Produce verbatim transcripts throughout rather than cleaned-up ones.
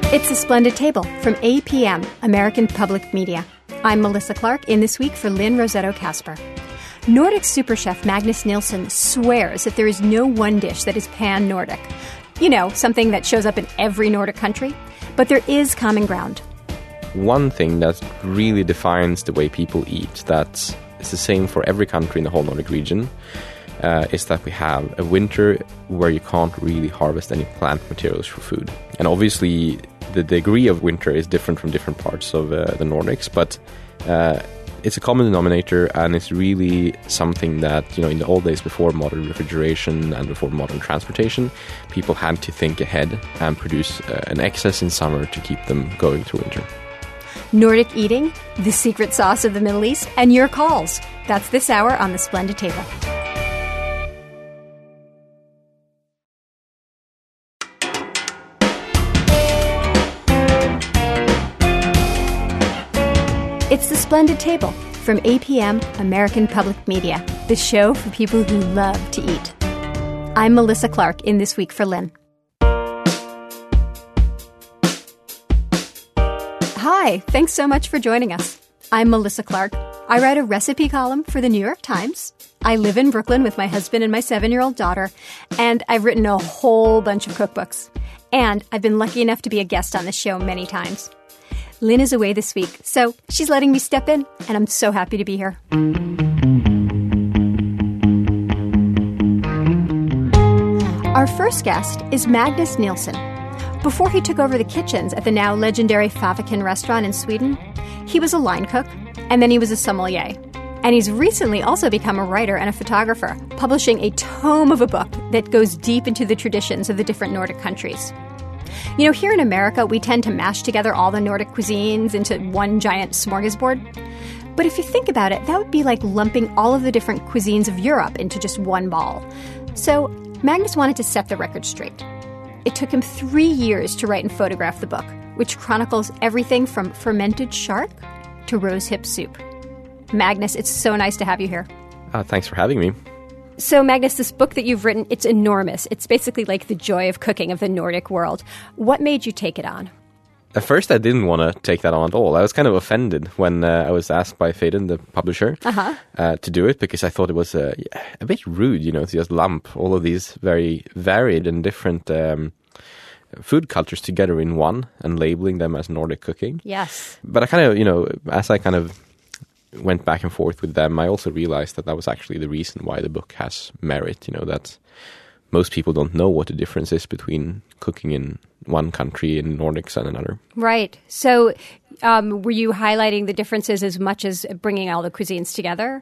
It's The Splendid Table from A P M, American Public Media. I'm Melissa Clark, in this week for Lynn Rossetto Kasper. Nordic super chef Magnus Nilsson swears that there is no one dish that is pan-Nordic. You know, something that shows up in every Nordic country. But there is common ground. One thing that really defines the way people eat, that is the same for every country in the whole Nordic region, uh, is that we have a winter where you can't really harvest any plant materials for food. And obviously, the degree of winter is different from different parts of uh, the Nordics, but uh, it's a common denominator, and it's really something that, you know, in the old days before modern refrigeration and before modern transportation, people had to think ahead and produce uh, an excess in summer to keep them going through winter. Nordic eating, the secret sauce of the Middle East, and your calls. That's this hour on The Splendid Table. It's The Splendid Table from A P M, American Public Media, the show for people who love to eat. I'm Melissa Clark, in this week for Lynn. Hi, thanks so much for joining us. I'm Melissa Clark. I write a recipe column for the New York Times. I live in Brooklyn with my husband and my seven-year-old daughter, and I've written a whole bunch of cookbooks. And I've been lucky enough to be a guest on this show many times. Lynn is away this week, so she's letting me step in, and I'm so happy to be here. Our first guest is Magnus Nilsson. Before he took over the kitchens at the now legendary Fäviken restaurant in Sweden, he was a line cook, and then he was a sommelier. And he's recently also become a writer and a photographer, publishing a tome of a book that goes deep into the traditions of the different Nordic countries. You know, here in America, we tend to mash together all the Nordic cuisines into one giant smorgasbord. But if you think about it, that would be like lumping all of the different cuisines of Europe into just one ball. So Magnus wanted to set the record straight. It took him three years to write and photograph the book, which chronicles everything from fermented shark to rosehip soup. Magnus, it's so nice to have you here. Uh, thanks for having me. So, Magnus, this book that you've written, it's enormous. It's basically like the joy of cooking of the Nordic world. What made you take it on? At first, I didn't want to take that on at all. I was kind of offended when uh, I was asked by Phaidon, the publisher, uh-huh. uh, to do it, because I thought it was uh, a bit rude, you know, to just lump all of these very varied and different um, food cultures together in one and labeling them as Nordic cooking. Yes. But I kind of, you know, as I kind of went back and forth with them, I also realized that that was actually the reason why the book has merit, you know, that most people don't know what the difference is between cooking in one country in Nordics and another. Right. So um, were you highlighting the differences as much as bringing all the cuisines together?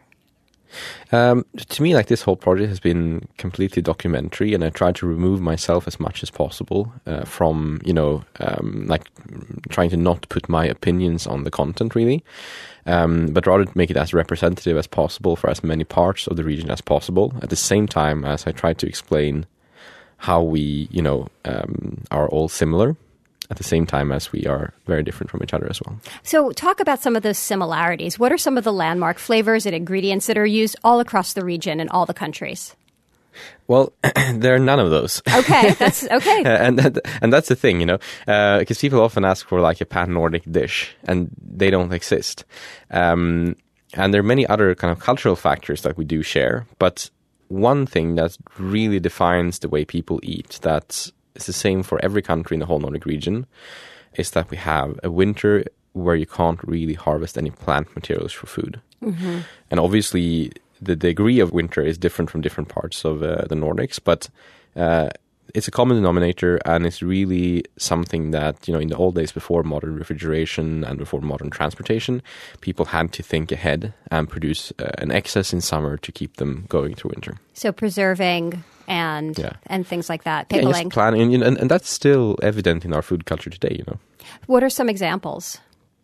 Um, to me, like, this whole project has been completely documentary, and I tried to remove myself as much as possible uh, from, you know, um, like trying to not put my opinions on the content, really, um, but rather make it as representative as possible for as many parts of the region as possible, at the same time as I tried to explain how we, you know, um, are all similar, at the same time as we are very different from each other as well. So talk about some of those similarities. What are some of the landmark flavors and ingredients that are used all across the region and all the countries? Well, there are none of those. Okay, that's okay. and that, and that's the thing, you know, because uh, people often ask for like a pan-Nordic dish, and they don't exist. Um, and there are many other kind of cultural factors that we do share, but one thing that really defines the way people eat, that it's the same for every country in the whole Nordic region, is that we have a winter where you can't really harvest any plant materials for food. Mm-hmm. And obviously, the degree of winter is different from different parts of uh, the Nordics, but uh, it's a common denominator, and it's really something that, you know, in the old days before modern refrigeration and before modern transportation, people had to think ahead and produce uh, an excess in summer to keep them going through winter. So preserving and yeah. and things like that, pickling. Yeah, just planning, and, and that's still evident in our food culture today, you know. What are some examples?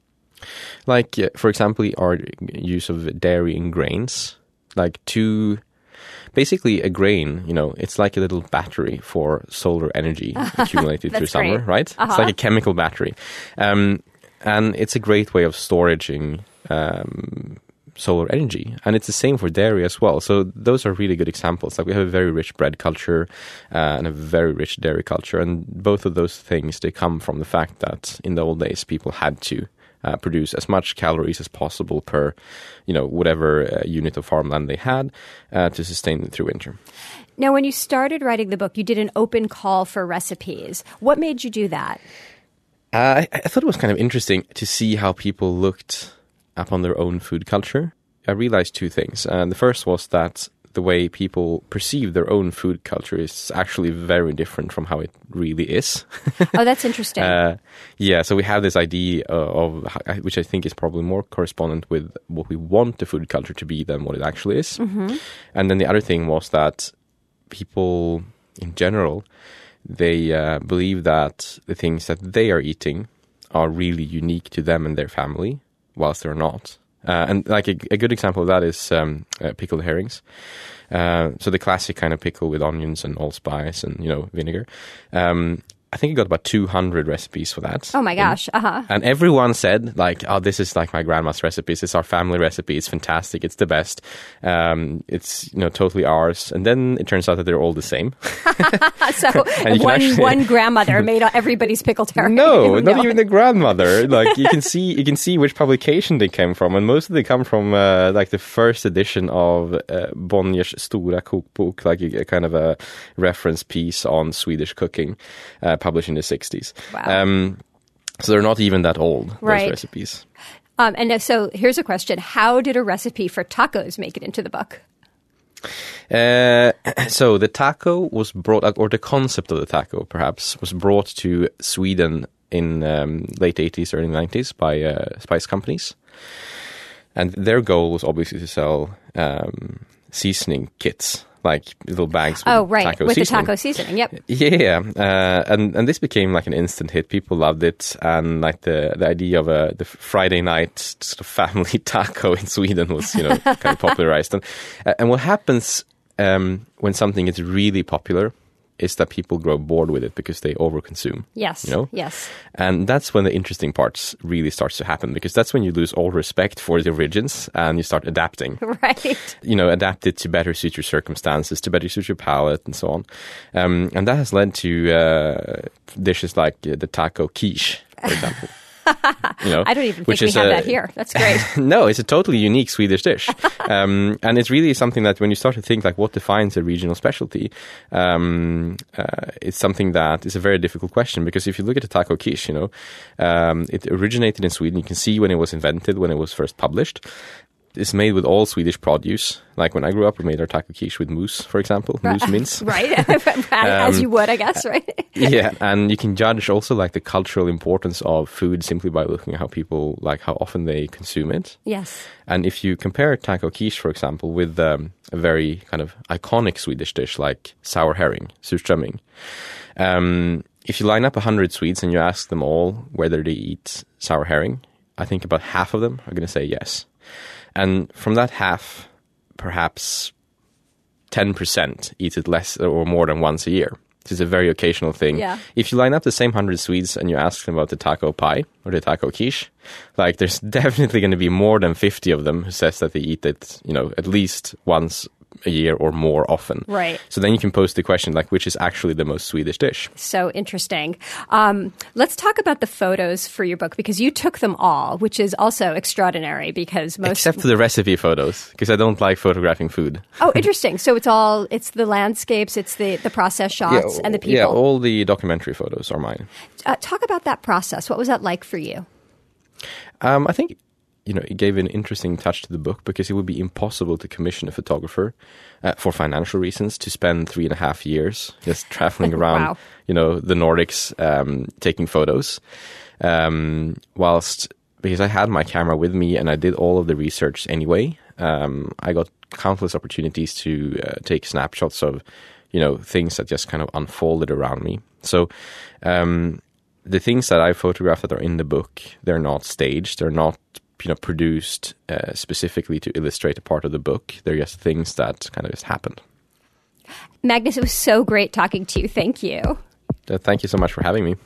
Like, uh, for example, our use of dairy and grains. Like, to basically a grain, you know, it's like a little battery for solar energy accumulated through summer, great. right? Uh-huh. It's like a chemical battery. Um, and it's a great way of storaging um, solar energy. And it's the same for dairy as well. So those are really good examples. Like we have a very rich bread culture uh, and a very rich dairy culture. And both of those things, they come from the fact that in the old days, people had to uh, produce as much calories as possible per, you know, whatever uh, unit of farmland they had uh, to sustain it through winter. Now, when you started writing the book, you did an open call for recipes. What made you do that? Uh, I, I thought it was kind of interesting to see how people looked upon their own food culture. I realized two things. And the first was that the way people perceive their own food culture is actually very different from how it really is. Oh, that's interesting. uh, yeah, so we have this idea of, which I think is probably more correspondent with what we want the food culture to be than what it actually is. Mm-hmm. And then the other thing was that people in general, they uh, believe that the things that they are eating are really unique to them and their family, whilst they're not. Uh, and like a, a good example of that is um, uh, pickled herrings. Uh, so the classic kind of pickle with onions and allspice and, you know, vinegar. Um, I think I got about two hundred recipes for that. Oh my gosh, uh-huh. And everyone said, like, oh, this is like my grandma's recipes. It's our family recipe. It's fantastic. It's the best. Um, it's, you know, totally ours. And then it turns out that they're all the same. So one, actually... one grandmother made everybody's pickled herring. No, not no. even the grandmother. Like, you can see you can see which publication they came from. And most of them come from, uh, like, the first edition of uh, Bonniers Stora Kokbok, like a, a kind of a reference piece on Swedish cooking. Uh, published in the sixties. Wow. Um, so they're not even that old, right. those recipes. Um, and so here's a question. How did a recipe for tacos make it into the book? Uh, so the taco was brought, or the concept of the taco, perhaps, was brought to Sweden in um, late eighties, early nineties by uh, spice companies. And their goal was obviously to sell um, seasoning kits, like little bags with oh, right. taco with seasoning. the taco seasoning, yep. Yeah, uh, and and this became like an instant hit. People loved it, and like the, the idea of a the Friday night sort of family taco in Sweden was, you know, kind of popularized. And and what happens um, when something is really popular is that people grow bored with it because they overconsume. Yes, you know? yes. And that's when the interesting parts really starts to happen, because that's when you lose all respect for the origins and you start adapting. Right. You know, adapt it to better suit your circumstances, to better suit your palate, and so on. Um, and that has led to uh, dishes like uh, the taco quiche, for example. You know, I don't even think we have a, that here. That's great. No, it's a totally unique Swedish dish. um, and it's really something that when you start to think like what defines a regional specialty, um, uh, it's something that is a very difficult question, because if you look at the taco quiche, you know, um, it originated in Sweden. You can see when it was invented, when it was first published. It's made with all Swedish produce. Like when I grew up, we made our taco quiche with moose, for example, right. moose mince. Right, as um, you would, I guess, right? Yeah, and you can judge also like the cultural importance of food simply by looking at how people, like how often they consume it. Yes. And if you compare taco quiche, for example, with um, a very kind of iconic Swedish dish like sour herring, surströmming, um, if you line up one hundred Swedes and you ask them all whether they eat sour herring, I think about half of them are going to say yes. And from that half, perhaps ten percent eat it less or more than once a year. This is a very occasional thing. Yeah. If you line up the same one hundred Swedes and you ask them about the taco pie or the taco quiche, like there's definitely going to be more than fifty of them who says that they eat it, you know, at least once a year or more often. Right. So then you can pose the question, like, which is actually the most Swedish dish? So interesting. Um, let's talk about the photos for your book, because you took them all, which is also extraordinary because most... Except for the recipe photos, because I don't like photographing food. Oh, interesting. So it's all, it's the landscapes, it's the, the process shots, yeah, and the people. Yeah, all the documentary photos are mine. Uh, talk about that process. What was that like for you? Um, I think... You know, it gave an interesting touch to the book, because it would be impossible to commission a photographer uh, for financial reasons to spend three and a half years just traveling around, wow. you know, the Nordics, um, taking photos. Um, whilst, because I had my camera with me and I did all of the research anyway, um, I got countless opportunities to uh, take snapshots of, you know, things that just kind of unfolded around me. So, um, the things that I photographed that are in the book, they're not staged, they're not you know, produced uh, specifically to illustrate a part of the book. They're just things that kind of just happened. Magnus, it was so great talking to you. Thank you. Uh, thank you so much for having me.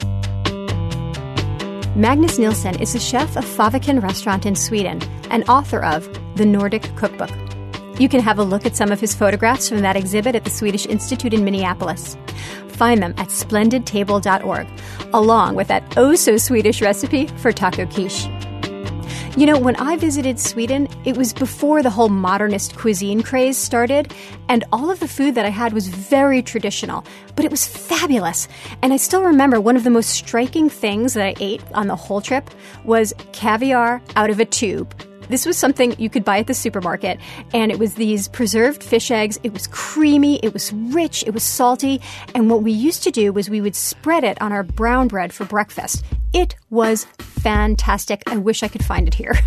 Magnus Nilsson is the chef of Fäviken restaurant in Sweden and author of The Nordic Cookbook. You can have a look at some of his photographs from that exhibit at the Swedish Institute in Minneapolis. Find them at splendid table dot org, along with that oh-so-Swedish recipe for taco quiche. You know, when I visited Sweden, it was before the whole modernist cuisine craze started, and all of the food that I had was very traditional, but it was fabulous. And I still remember one of the most striking things that I ate on the whole trip was caviar out of a tube. This was something you could buy at the supermarket, and it was these preserved fish eggs. It was creamy, it was rich, it was salty, and what we used to do was we would spread it on our brown bread for breakfast. It was fantastic. I wish I could find it here.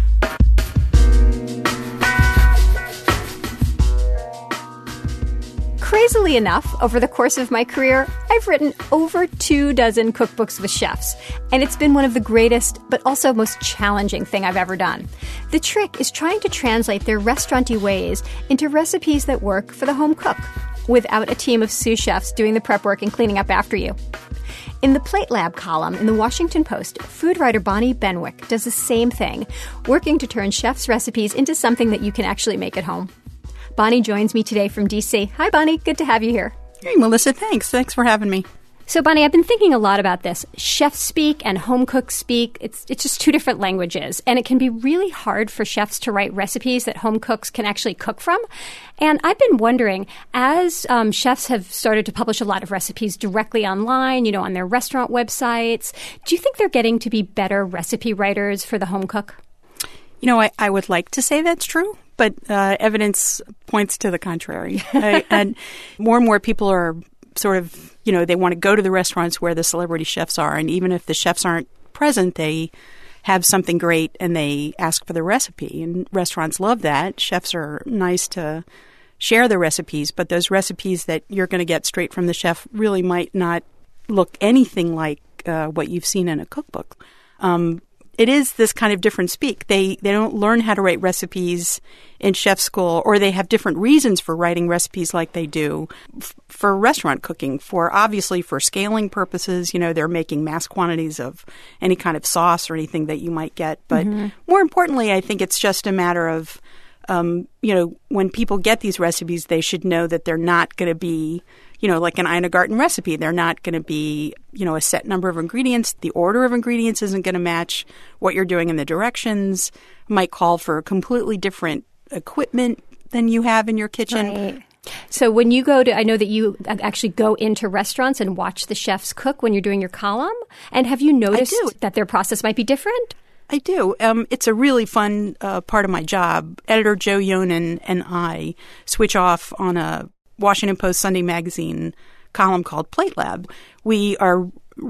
Crazily enough, over the course of my career, I've written over two dozen cookbooks with chefs, and it's been one of the greatest, but also most challenging thing I've ever done. The trick is trying to translate their restaurant-y ways into recipes that work for the home cook, without a team of sous chefs doing the prep work and cleaning up after you. In the Plate Lab column in the Washington Post, food writer Bonnie Benwick does the same thing, working to turn chefs' recipes into something that you can actually make at home. Bonnie joins me today from D C. Hi, Bonnie. Good to have you here. Hey, Melissa. Thanks. Thanks for having me. So, Bonnie, I've been thinking a lot about this. Chef speak and home cook speak, it's it's just two different languages. And it can be really hard for chefs to write recipes that home cooks can actually cook from. And I've been wondering, as um, chefs have started to publish a lot of recipes directly online, you know, on their restaurant websites, do you think they're getting to be better recipe writers for the home cook? You know, I, I would like to say that's true, but uh, evidence points to the contrary. I, and more and more people are sort of, you know, they want to go to the restaurants where the celebrity chefs are. And even if the chefs aren't present, they have something great and they ask for the recipe. And restaurants love that. Chefs are nice to share the recipes, but those recipes that you're going to get straight from the chef really might not look anything like uh, what you've seen in a cookbook. Um, It is this kind of different speak. They they don't learn how to write recipes in chef school, or they have different reasons for writing recipes like they do f- for restaurant cooking. For obviously for scaling purposes, you know, they're making mass quantities of any kind of sauce or anything that you might get. But mm-hmm. more importantly, I think it's just a matter of, um, you know, when people get these recipes, they should know that they're not going to be, you know, like an Ina Garten recipe. They're not going to be, you know, a set number of ingredients. The order of ingredients isn't going to match what you're doing in the directions. Might call for completely different equipment than you have in your kitchen. Right. So when you go to, I know that you actually go into restaurants and watch the chefs cook when you're doing your column. And have you noticed that their process might be different? I do. Um, it's a really fun uh, part of my job. Editor Joe Yonan and I switch off on a Washington Post Sunday Magazine column called Plate Lab. We are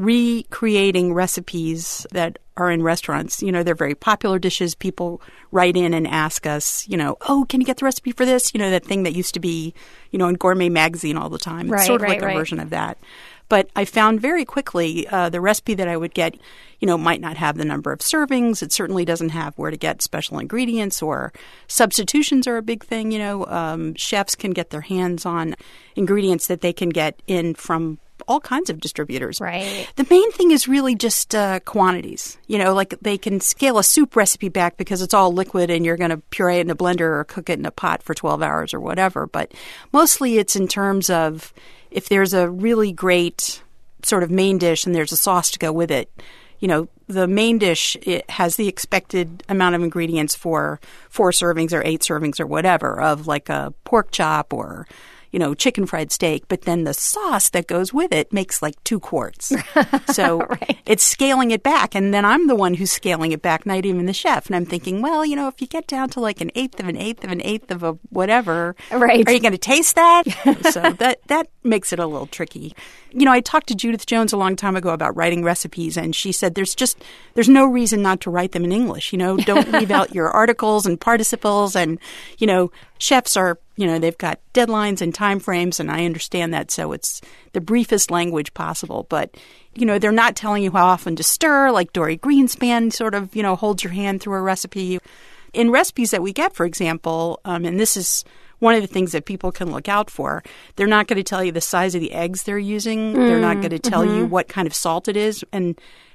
recreating recipes that are in restaurants. You know, they're very popular dishes. People write in and ask us, you know, oh, can you get the recipe for this? You know, that thing that used to be, you know, in Gourmet Magazine all the time. It's right, sort of right, like right. a version of that. But I found very quickly uh, the recipe that I would get, you know, might not have the number of servings. It certainly doesn't have where to get special ingredients, or substitutions are a big thing. You know, um, chefs can get their hands on ingredients that they can get in from all kinds of distributors. Right. The main thing is really just uh, quantities. You know, like they can scale a soup recipe back because it's all liquid and you're going to puree it in a blender or cook it in a pot for twelve hours or whatever. But mostly it's in terms of if there's a really great sort of main dish and there's a sauce to go with it, you know, the main dish, it has the expected amount of ingredients for four servings or eight servings or whatever of like a pork chop or, you know, chicken fried steak, but then the sauce that goes with it makes like two quarts. So right. It's scaling it back. And then I'm the one who's scaling it back, not even the chef. And I'm thinking, well, you know, if you get down to like an eighth of an eighth of an eighth of a whatever, right. Are you going to taste that? So that, that makes it a little tricky. You know, I talked to Judith Jones a long time ago about writing recipes, and she said there's just, there's no reason not to write them in English. You know, don't leave out your articles and participles, and, you know, chefs are, you know, they've got deadlines and time frames, and I understand that. So it's the briefest language possible. But, you know, they're not telling you how often to stir, like Dory Greenspan sort of, you know, holds your hand through a recipe. In recipes that we get, for example, um, and this is one of the things that people can look out for, they're not going to tell you the size of the eggs they're using. Mm, they're not going to tell mm-hmm. you what kind of salt it is. And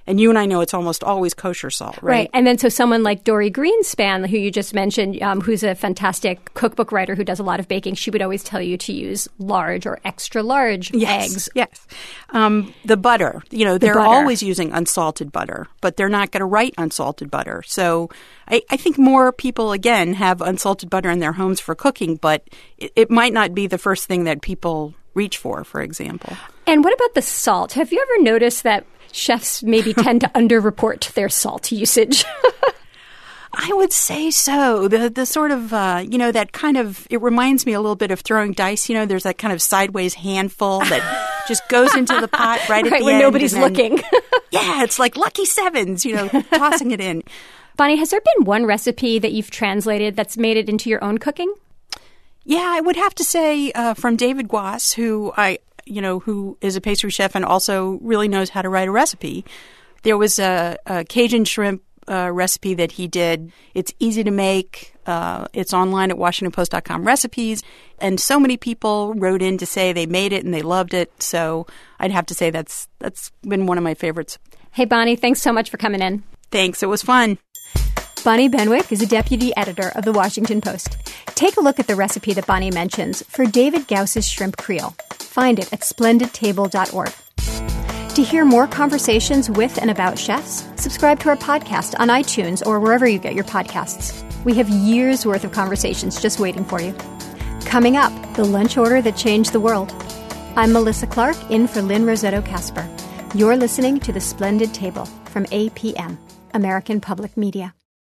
And you and I know it's almost always kosher salt, right? Right. And then so someone like Dory Greenspan, who you just mentioned, um, who's a fantastic cookbook writer who does a lot of baking, she would always tell you to use large or extra large yes, eggs. Yes. Um, the butter, you know, The they're butter. always using unsalted butter, but they're not going to write unsalted butter. So I, I think more people, again, have unsalted butter in their homes for cooking, but it, it might not be the first thing that people reach for, for example. And what about the salt? Have you ever noticed that chefs maybe tend to underreport their salt usage? I would say so. The the sort of, uh, you know, that kind of, it reminds me a little bit of throwing dice. You know, there's that kind of sideways handful that just goes into the pot right, right at the when end. nobody's and then, looking. Yeah, it's like lucky sevens, you know, tossing it in. Bonnie, has there been one recipe that you've translated that's made it into your own cooking? Yeah, I would have to say uh, from David Guas, who I, you know, who is a pastry chef and also really knows how to write a recipe. There was a, a Cajun shrimp uh, recipe that he did. It's easy to make. Uh, it's online at Washington Post dot com recipes. And so many people wrote in to say they made it and they loved it. So I'd have to say that's that's been one of my favorites. Hey, Bonnie, thanks so much for coming in. Thanks. It was fun. Bonnie Benwick is a deputy editor of The Washington Post. Take a look at the recipe that Bonnie mentions for David Gauss's Shrimp Creole. Find it at splendid table dot org. To hear more conversations with and about chefs, subscribe to our podcast on iTunes or wherever you get your podcasts. We have years' worth of conversations just waiting for you. Coming up, the lunch order that changed the world. I'm Melissa Clark, in for Lynn Rossetto Casper. You're listening to The Splendid Table from A P M, American Public Media.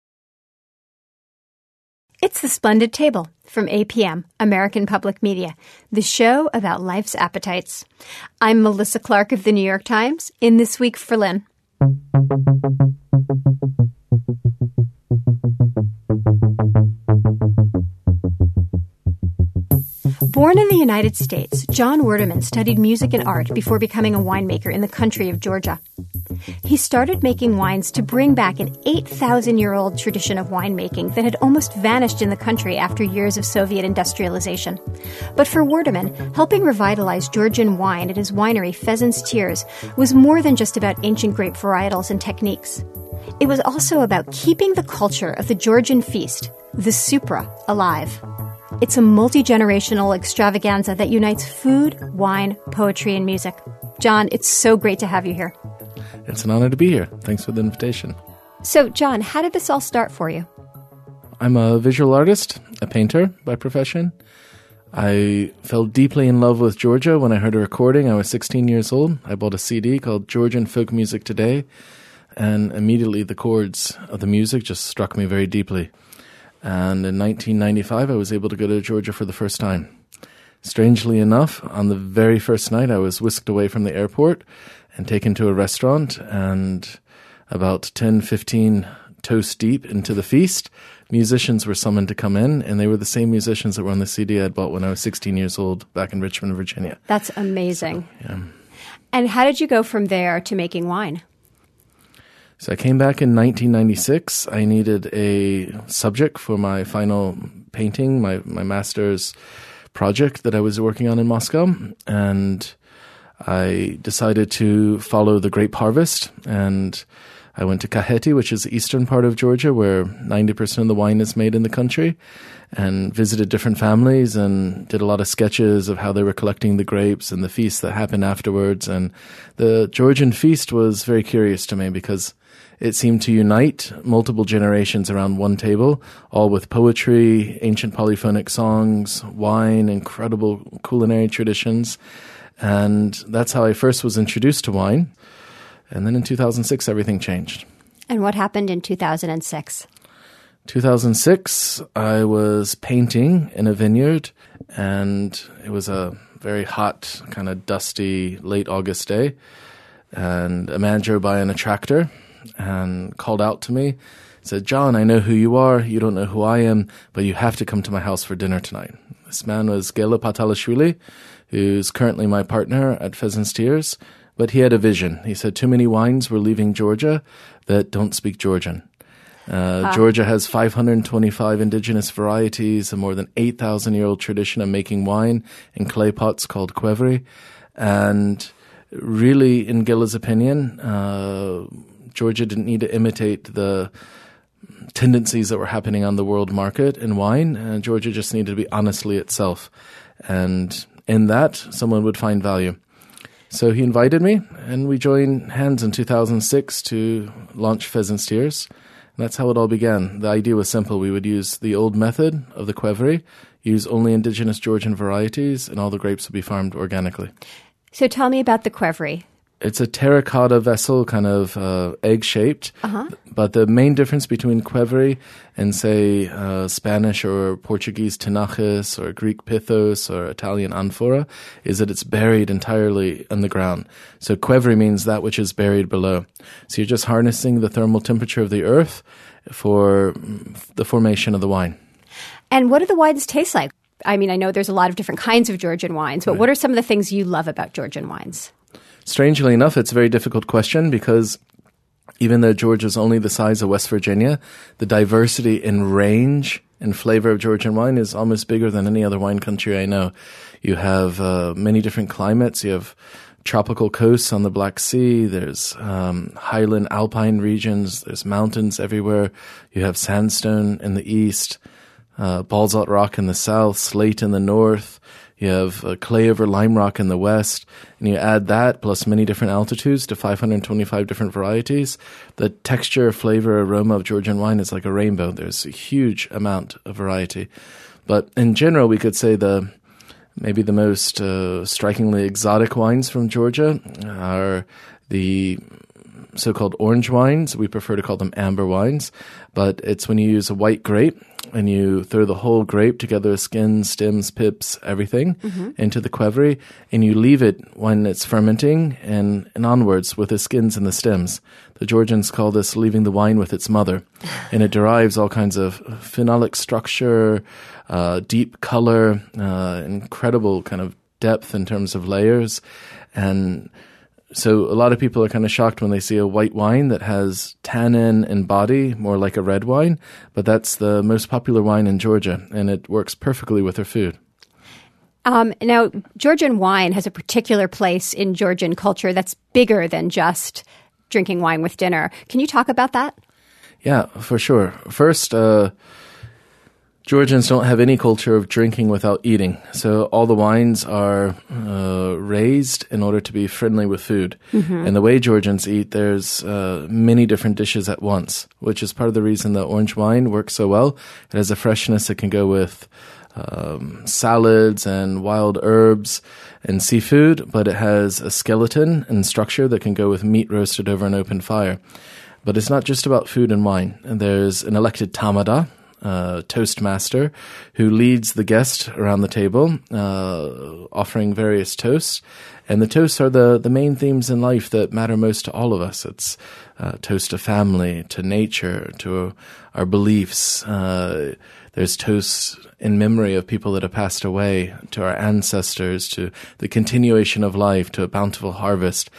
It's The Splendid Table from A P M, American Public Media, the show about life's appetites. I'm Melissa Clark of The New York Times, in This Week for Lynn. Born in the United States, John Werdeman studied music and art before becoming a winemaker in the country of Georgia. He started making wines to bring back an eight thousand year old tradition of winemaking that had almost vanished in the country after years of Soviet industrialization. But for Werdeman, helping revitalize Georgian wine at his winery Pheasant's Tears was more than just about ancient grape varietals and techniques. It was also about keeping the culture of the Georgian feast, the Supra, alive. It's a multi-generational extravaganza that unites food, wine, poetry, and music. John, it's so great to have you here. It's an honor to be here. Thanks for the invitation. So, John, how did this all start for you? I'm a visual artist, a painter by profession. I fell deeply in love with Georgia when I heard a recording. I was sixteen years old. I bought a C D called Georgian Folk Music Today, and immediately the chords of the music just struck me very deeply. And in nineteen ninety-five, I was able to go to Georgia for the first time. Strangely enough, on the very first night, I was whisked away from the airport and taken to a restaurant, and about ten, fifteen toasts deep into the feast, musicians were summoned to come in, and they were the same musicians that were on the C D I'd bought when I was sixteen years old back in Richmond, Virginia. That's amazing. So, yeah. And how did you go from there to making wine? So I came back in nineteen ninety-six. I needed a subject for my final painting, my, my master's project that I was working on in Moscow. And I decided to follow the grape harvest. And I went to Kakheti, which is the eastern part of Georgia, where ninety percent of the wine is made in the country, and visited different families and did a lot of sketches of how they were collecting the grapes and the feast that happened afterwards. And the Georgian feast was very curious to me because it seemed to unite multiple generations around one table, all with poetry, ancient polyphonic songs, wine, incredible culinary traditions. And that's how I first was introduced to wine. And then in two thousand six, everything changed. And what happened in two thousand six? two thousand six, I was painting in a vineyard, and it was a very hot, kind of dusty, late August day. And a man drove by in a tractor and called out to me, said, "John, I know who you are. You don't know who I am, but you have to come to my house for dinner tonight." This man was Gela Patalishvili, who's currently my partner at Pheasant's Tears, but he had a vision. He said, too many wines were leaving Georgia that don't speak Georgian. Uh, ah. Georgia has five hundred twenty-five indigenous varieties, a more than eight thousand year old tradition of making wine in clay pots called qvevri. And really, in Gela's opinion, uh, Georgia didn't need to imitate the tendencies that were happening on the world market in wine. Uh, Georgia just needed to be honestly itself. And in that, someone would find value. So he invited me, and we joined hands in two thousand six to launch Pheasant's Tears. And that's how it all began. The idea was simple. We would use the old method of the Qvevri, use only indigenous Georgian varieties, and all the grapes would be farmed organically. So tell me about the Qvevri. It's a terracotta vessel, kind of uh, egg-shaped. Uh-huh. But the main difference between Qvevri and, say, uh, Spanish or Portuguese Tinachus or Greek Pithos or Italian Amphora is that it's buried entirely in the ground. So Qvevri means that which is buried below. So you're just harnessing the thermal temperature of the earth for the formation of the wine. And what do the wines taste like? I mean, I know there's a lot of different kinds of Georgian wines, but Right. what are some of the things you love about Georgian wines? Strangely enough, it's a very difficult question because even though Georgia's only the size of West Virginia, the diversity in range and flavor of Georgian wine is almost bigger than any other wine country I know. You have uh, many different climates. You have tropical coasts on the Black Sea. There's um, highland alpine regions. There's mountains everywhere. You have sandstone in the east, uh, basalt rock in the south, slate in the north. You have uh, clay over lime rock in the west, and you add that plus many different altitudes to five hundred twenty-five different varieties. The texture, flavor, aroma of Georgian wine is like a rainbow. There's a huge amount of variety. But in general, we could say the maybe the most uh, strikingly exotic wines from Georgia are the so-called orange wines. We prefer to call them amber wines, but it's when you use a white grape and you throw the whole grape together, skins, stems, pips, everything, mm-hmm. into the Qvevri, and you leave it when it's fermenting and, and onwards with the skins and the stems. The Georgians call this leaving the wine with its mother, and it derives all kinds of phenolic structure, uh, deep color, uh, incredible kind of depth in terms of layers, and so a lot of people are kind of shocked when they see a white wine that has tannin and body, more like a red wine, but that's the most popular wine in Georgia, and it works perfectly with their food. Um, now, Georgian wine has a particular place in Georgian culture that's bigger than just drinking wine with dinner. Can you talk about that? Yeah, for sure. First, uh, Georgians don't have any culture of drinking without eating. So all the wines are uh, raised in order to be friendly with food. Mm-hmm. And the way Georgians eat, there's uh, many different dishes at once, which is part of the reason that orange wine works so well. It has a freshness that can go with um, salads and wild herbs and seafood, but it has a skeleton and structure that can go with meat roasted over an open fire. But it's not just about food and wine. And there's an elected tamada, Uh, toastmaster, who leads the guest around the table, uh, offering various toasts. And the toasts are the, the main themes in life that matter most to all of us. It's uh, toast to family, to nature, to our beliefs. Uh, there's toasts in memory of people that have passed away, to our ancestors, to the continuation of life, to a bountiful harvest.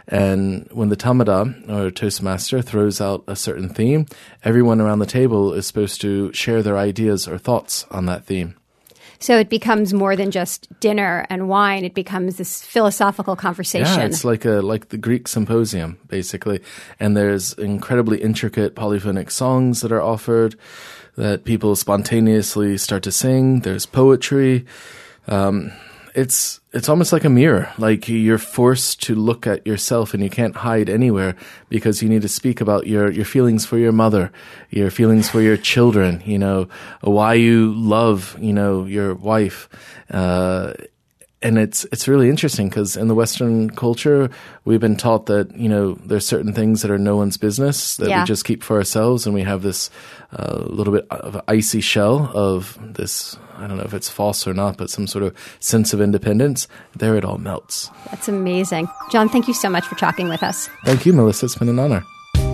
And when the tamada, or toastmaster, throws out a certain theme, everyone around the table is supposed to share their ideas or thoughts on that theme. So it becomes more than just dinner and wine. It becomes this philosophical conversation. Yeah, it's like a like the Greek symposium, basically. And there's incredibly intricate polyphonic songs that are offered that people spontaneously start to sing. There's poetry. Um, it's it's almost like a mirror. Like you're forced to look at yourself and you can't hide anywhere because you need to speak about your, your feelings for your mother, your feelings for your children, you know, why you love, you know, your wife. Uh, and it's it's really interesting because in the Western culture, we've been taught that, you know, there's certain things that are no one's business that yeah. we just keep for ourselves. And we have this uh, little bit of an icy shell of this, I don't know if it's false or not, but some sort of sense of independence. There it all melts. That's amazing. John, thank you so much for talking with us. Thank you, Melissa. It's been an honor.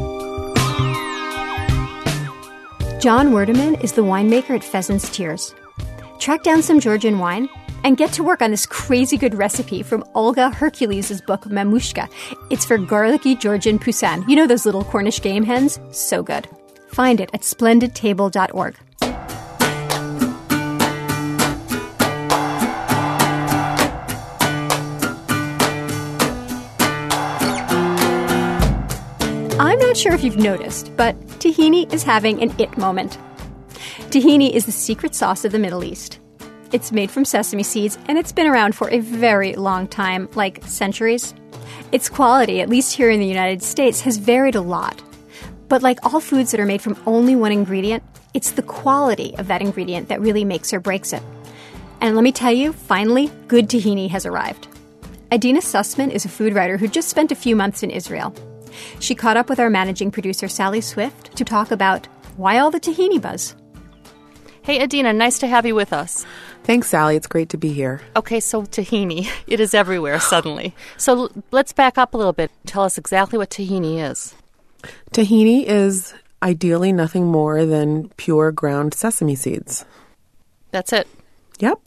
John Werdeman is the winemaker at Pheasant's Tears. Track down some Georgian wine and get to work on this crazy good recipe from Olga Hercules' book, Mamushka. It's for garlicky Georgian poussin. You know those little Cornish game hens? So good. Find it at splendid table dot org. I'm not sure if you've noticed, but tahini is having an it moment. Tahini is the secret sauce of the Middle East. It's made from sesame seeds, and it's been around for a very long time, like centuries. Its quality, at least here in the United States, has varied a lot. But like all foods that are made from only one ingredient, it's the quality of that ingredient that really makes or breaks it. And let me tell you, finally, good tahini has arrived. Adina Sussman is a food writer who just spent a few months in Israel. She caught up with our managing producer, Sally Swift, to talk about why all the tahini buzz. Hey, Adina, nice to have you with us. Thanks, Sally. It's great to be here. Okay, so tahini. It is everywhere suddenly. So l- let's back up a little bit. Tell us exactly what tahini is. Tahini is ideally nothing more than pure ground sesame seeds. That's it. Yep.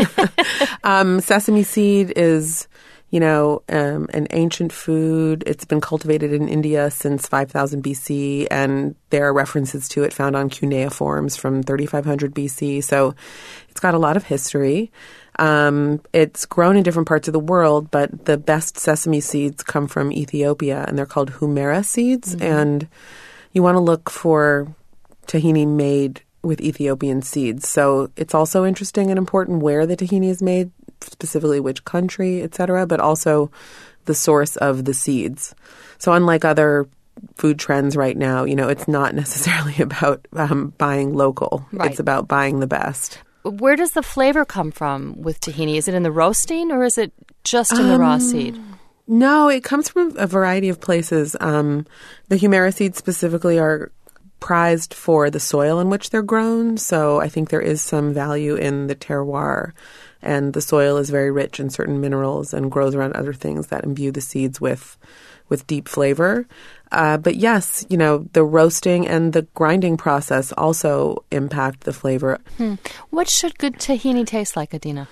um, sesame seed is, you know, um, an ancient food. It's been cultivated in India since five thousand B C, and there are references to it found on cuneiforms from thirty-five hundred B C. So it's got a lot of history. Um, it's grown in different parts of the world, but the best sesame seeds come from Ethiopia, and they're called humera seeds. Mm-hmm. And you want to look for tahini made with Ethiopian seeds. So it's also interesting and important where the tahini is made, specifically which country, et cetera, but also the source of the seeds. So unlike other food trends right now, you know, it's not necessarily about um, buying local. Right. It's about buying the best. Where does the flavor come from with tahini? Is it in the roasting or is it just in the um, raw seed? No, it comes from a variety of places. Um, the humera seeds specifically are prized for the soil in which they're grown. So I think there is some value in the terroir. And the soil is very rich in certain minerals and grows around other things that imbue the seeds with with deep flavor. Uh, but yes, you know, the roasting and the grinding process also impact the flavor. Hmm. What should good tahini taste like, Adina?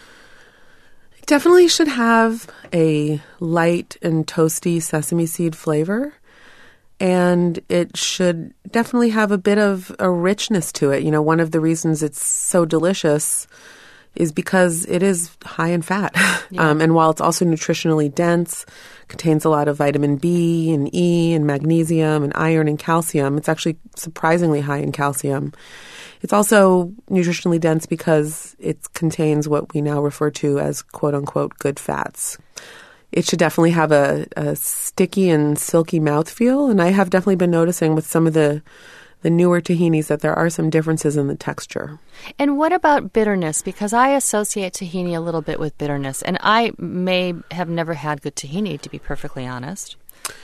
It definitely should have a light and toasty sesame seed flavor. And it should definitely have a bit of a richness to it. You know, one of the reasons it's so delicious is because it is high in fat. Yeah. Um, and while it's also nutritionally dense, contains a lot of vitamin B and E and magnesium and iron and calcium. It's actually surprisingly high in calcium. It's also nutritionally dense because it contains what we now refer to as quote-unquote good fats. It should definitely have a, a sticky and silky mouthfeel. And I have definitely been noticing with some of the the newer tahinis that there are some differences in the texture. And what about bitterness? Because I associate tahini a little bit with bitterness. And I may have never had good tahini, to be perfectly honest.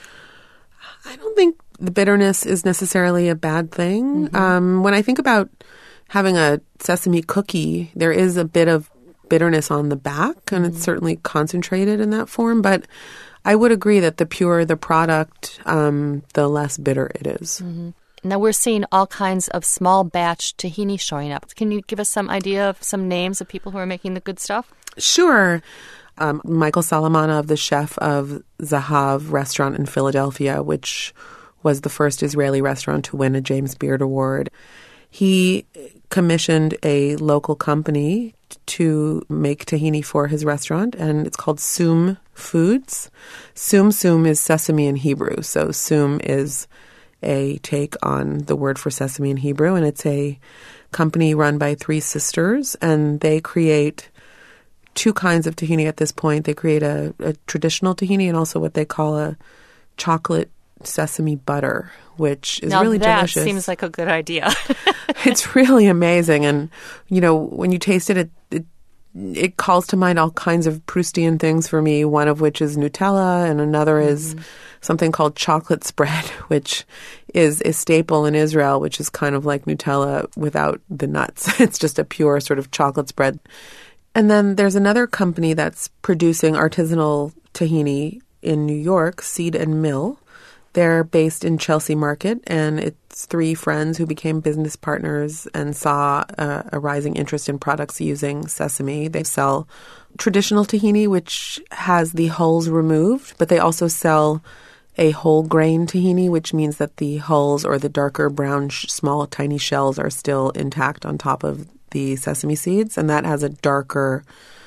I don't think the bitterness is necessarily a bad thing. Mm-hmm. Um, when I think about having a sesame cookie, there is a bit of bitterness on the back, and it's certainly concentrated in that form. But I would agree that the purer the product, um, the less bitter it is. Mm-hmm. Now we're seeing all kinds of small batch tahini showing up. Can you give us some idea of some names of people who are making the good stuff? Sure. Um, Michael Salamanov, the chef of Zahav restaurant in Philadelphia, which was the first Israeli restaurant to win a James Beard Award. He commissioned a local company to make tahini for his restaurant, and it's called Sum Foods. Sum Sum is sesame in Hebrew, so Sum is a take on the word for sesame in Hebrew, and it's a company run by three sisters, and they create two kinds of tahini at this point. They create a, a traditional tahini and also what they call a chocolate sesame butter, which is now really that delicious. That seems like a good idea. It's really amazing. And, you know, when you taste it, it, it, it calls to mind all kinds of Proustian things for me, one of which is Nutella, and another mm-hmm. is something called chocolate spread, which is a staple in Israel, which is kind of like Nutella without the nuts. It's just a pure sort of chocolate spread. And then there's another company that's producing artisanal tahini in New York, Seed and Mill. They're based in Chelsea Market, and it's three friends who became business partners and saw uh, a rising interest in products using sesame. They sell traditional tahini, which has the hulls removed, but they also sell a whole grain tahini, which means that the hulls or the darker brown, sh- small, tiny shells are still intact on top of the sesame seeds, and that has a darker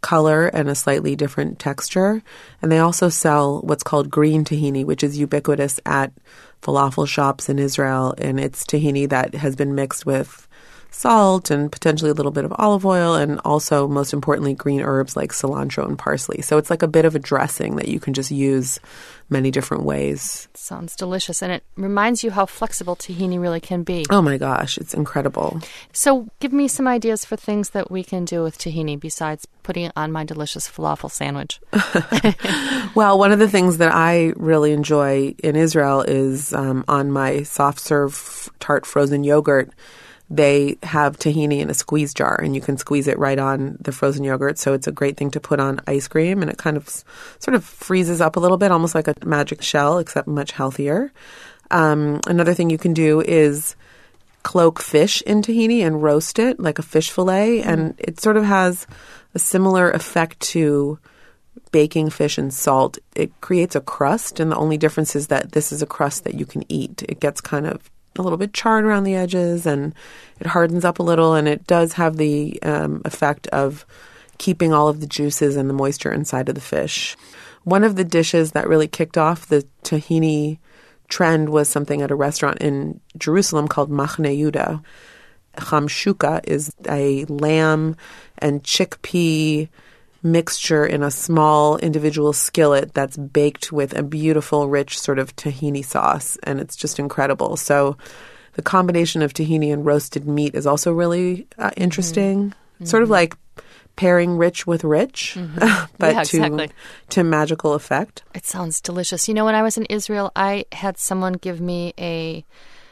color and a slightly different texture. And they also sell what's called green tahini, which is ubiquitous at falafel shops in Israel. And it's tahini that has been mixed with salt and potentially a little bit of olive oil, and also, most importantly, green herbs like cilantro and parsley. So it's like a bit of a dressing that you can just use many different ways. Sounds delicious, and it reminds you how flexible tahini really can be. Oh my gosh, it's incredible. So give me some ideas for things that we can do with tahini besides putting it on my delicious falafel sandwich. Well, one of the things that I really enjoy in Israel is um, on my soft serve tart frozen yogurt, they have tahini in a squeeze jar, and you can squeeze it right on the frozen yogurt. So it's a great thing to put on ice cream, and it kind of s- sort of freezes up a little bit, almost like a magic shell, except much healthier. Um, another thing you can do is cloak fish in tahini and roast it like a fish fillet, mm. and it sort of has a similar effect to baking fish in salt. It creates a crust, and the only difference is that this is a crust that you can eat. It gets kind of a little bit charred around the edges, and it hardens up a little, and it does have the um, effect of keeping all of the juices and the moisture inside of the fish. One of the dishes that really kicked off the tahini trend was something at a restaurant in Jerusalem called Machne Yehuda. Chamshuka is a lamb and chickpea mixture in a small individual skillet that's baked with a beautiful, rich sort of tahini sauce, and it's just incredible. So the combination of tahini and roasted meat is also really uh, interesting. Mm-hmm. Sort of like pairing rich with rich, mm-hmm. but yeah, exactly. to, to magical effect. It sounds delicious. You know, when I was in Israel, I had someone give me a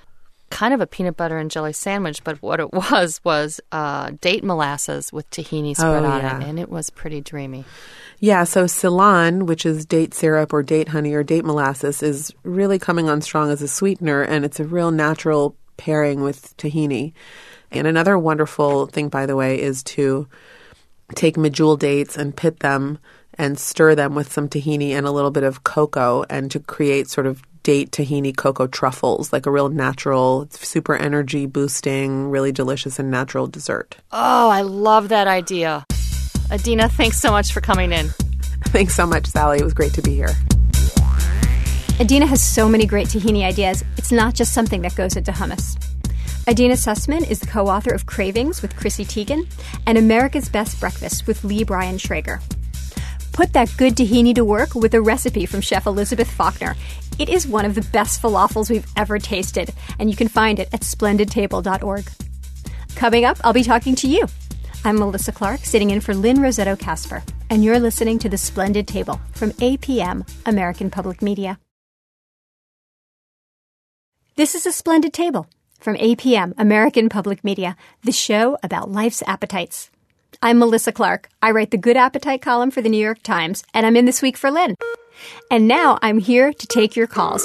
kind of a peanut butter and jelly sandwich, but what it was was uh, date molasses with tahini spread oh, on yeah. it, and it was pretty dreamy. Yeah, so Ceylon, which is date syrup or date honey or date molasses, is really coming on strong as a sweetener, and it's a real natural pairing with tahini. And another wonderful thing, by the way, is to take medjool dates and pit them and stir them with some tahini and a little bit of cocoa, and to create sort of date tahini cocoa truffles, like a real natural, super energy boosting, really delicious and natural dessert. Oh, I love that idea. Adina, thanks so much for coming in. Thanks so much, Sally. It was great to be here. Adina has so many great tahini ideas. It's not just something that goes into hummus. Adina Sussman is the co-author of Cravings with Chrissy Teigen and America's Best Breakfast with Lee Brian Schrager. Put that good tahini to work with a recipe from Chef Elizabeth Faulkner. It is one of the best falafels we've ever tasted, and you can find it at splendid table dot org. Coming up, I'll be talking to you. I'm Melissa Clark, sitting in for Lynn Rossetto Casper, and you're listening to The Splendid Table from A P M, American Public Media. This is A Splendid Table from A P M, American Public Media, the show about life's appetites. I'm Melissa Clark. I write the Good Appetite column for the New York Times, and I'm in this week for Lynn. And now I'm here to take your calls.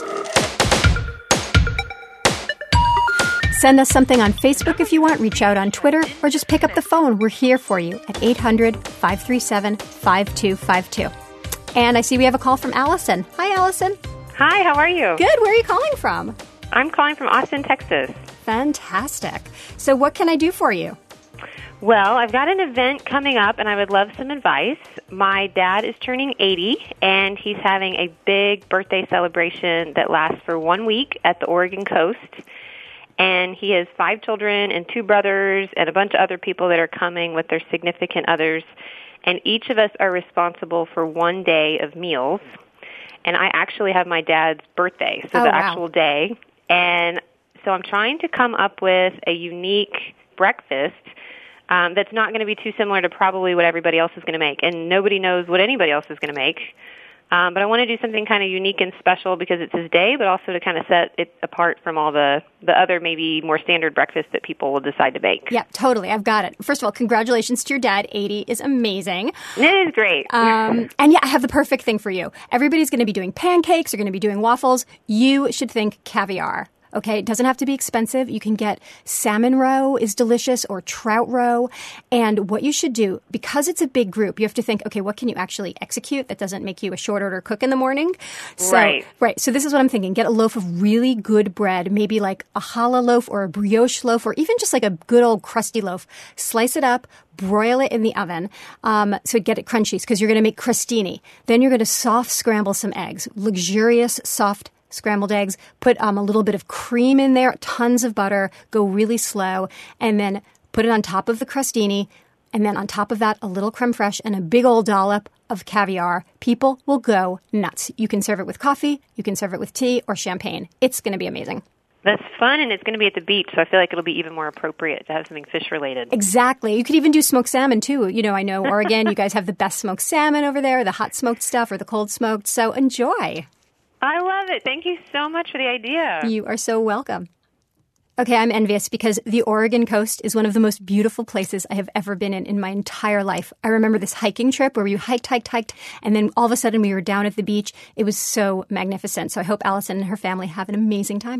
Send us something on Facebook if you want, reach out on Twitter, or just pick up the phone. We're here for you at eight hundred, five three seven, five two five two. And I see we have a call from Allison. Hi, Allison. Hi, how are you? Good. Where are you calling from? I'm calling from Austin, Texas. Fantastic. So what can I do for you? Well, I've got an event coming up, and I would love some advice. My dad is turning eighty, and he's having a big birthday celebration that lasts for one week at the Oregon coast. And he has five children and two brothers and a bunch of other people that are coming with their significant others. And each of us are responsible for one day of meals. And I actually have my dad's birthday, so oh, the wow. actual day. And so I'm trying to come up with a unique breakfast Um, that's not going to be too similar to probably what everybody else is going to make. And nobody knows what anybody else is going to make. Um, but I want to do something kind of unique and special because it's his day, but also to kind of set it apart from all the, the other maybe more standard breakfasts that people will decide to bake. Yeah, totally. I've got it. First of all, congratulations to your dad. eighty is amazing. It is great. Um, and yeah, I have the perfect thing for you. Everybody's going to be doing pancakes. They're going to be doing waffles. You should think caviar. Okay, it doesn't have to be expensive. You can get salmon roe is delicious or trout roe. And what you should do, because it's a big group, you have to think, okay, what can you actually execute that doesn't make you a short order cook in the morning? So, Right. Right. So this is what I'm thinking. Get a loaf of really good bread, maybe like a challah loaf or a brioche loaf or even just like a good old crusty loaf. Slice it up, broil it in the oven um, so get it crunchy because you're going to make crostini. Then you're going to soft scramble some eggs, luxurious soft scrambled eggs, put um, a little bit of cream in there, tons of butter, go really slow, and then put it on top of the crostini, and then on top of that, a little creme fraiche and a big old dollop of caviar. People will go nuts. You can serve it with coffee, you can serve it with tea or champagne. It's going to be amazing. That's fun, and it's going to be at the beach, so I feel like it'll be even more appropriate to have something fish-related. Exactly. You could even do smoked salmon, too. You know, I know, Oregon, you guys have the best smoked salmon over there, the hot smoked stuff or the cold smoked, so enjoy. I love it. Thank you so much for the idea. You are so welcome. Okay, I'm envious because the Oregon coast is one of the most beautiful places I have ever been in in my entire life. I remember this hiking trip where we hiked, hiked, hiked, and then all of a sudden we were down at the beach. It was so magnificent. So I hope Allison and her family have an amazing time.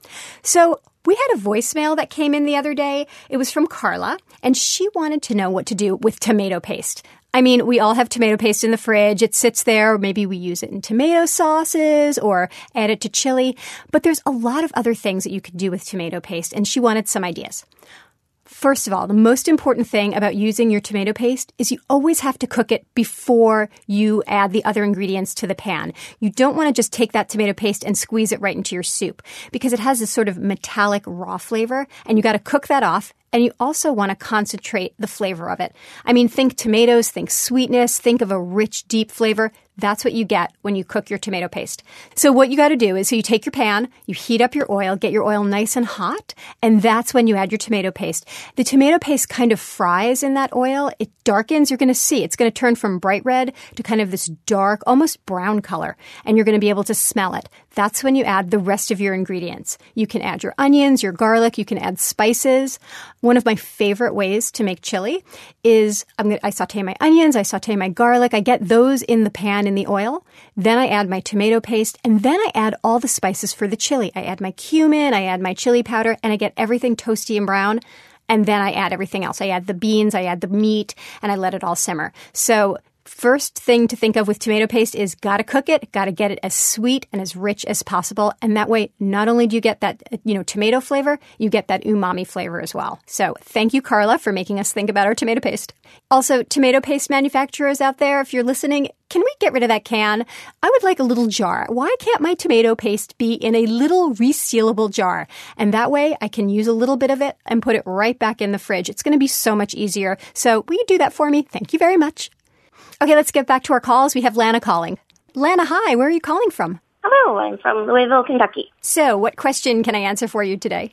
So we had a voicemail that came in the other day. It was from Carla, and she wanted to know what to do with tomato paste. I mean, we all have tomato paste in the fridge. It sits there. Maybe we use it in tomato sauces or add it to chili. But there's a lot of other things that you could do with tomato paste, and she wanted some ideas. First of all, the most important thing about using your tomato paste is you always have to cook it before you add the other ingredients to the pan. You don't want to just take that tomato paste and squeeze it right into your soup because it has this sort of metallic raw flavor, and you got to cook that off. And you also want to concentrate the flavor of it. I mean, think tomatoes, think sweetness, think of a rich, deep flavor. That's what you get when you cook your tomato paste. So what you got to do is so you take your pan, you heat up your oil, get your oil nice and hot, and that's when you add your tomato paste. The tomato paste kind of fries in that oil. It darkens. You're going to see it's going to turn from bright red to kind of this dark, almost brown color, and you're going to be able to smell it. That's when you add the rest of your ingredients. You can add your onions, your garlic, you can add spices. One of my favorite ways to make chili is I'm gonna, I saute my onions, I saute my garlic, I get those in the pan in the oil. Then I add my tomato paste, and then I add all the spices for the chili. I add my cumin, I add my chili powder, and I get everything toasty and brown. And then I add everything else. I add the beans, I add the meat, and I let it all simmer. So first thing to think of with tomato paste is got to cook it, got to get it as sweet and as rich as possible. And that way, not only do you get that, you know, tomato flavor, you get that umami flavor as well. So thank you, Carla, for making us think about our tomato paste. Also, tomato paste manufacturers out there, if you're listening, can we get rid of that can? I would like a little jar. Why can't my tomato paste be in a little resealable jar? And that way I can use a little bit of it and put it right back in the fridge. It's going to be so much easier. So will you do that for me? Thank you very much. Okay, let's get back to our calls. We have Lana calling. Lana, hi. Where are you calling from? Hello, I'm from Louisville, Kentucky. So, what question can I answer for you today?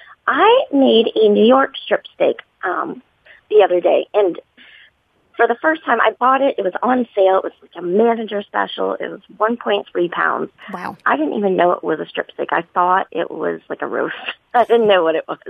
I made a New York strip steak um, the other day, and for the first time, I bought it. It was on sale. It was like a manager special. It was one point three pounds. Wow. I didn't even know it was a strip steak. I thought it was like a roast. I didn't know what it was.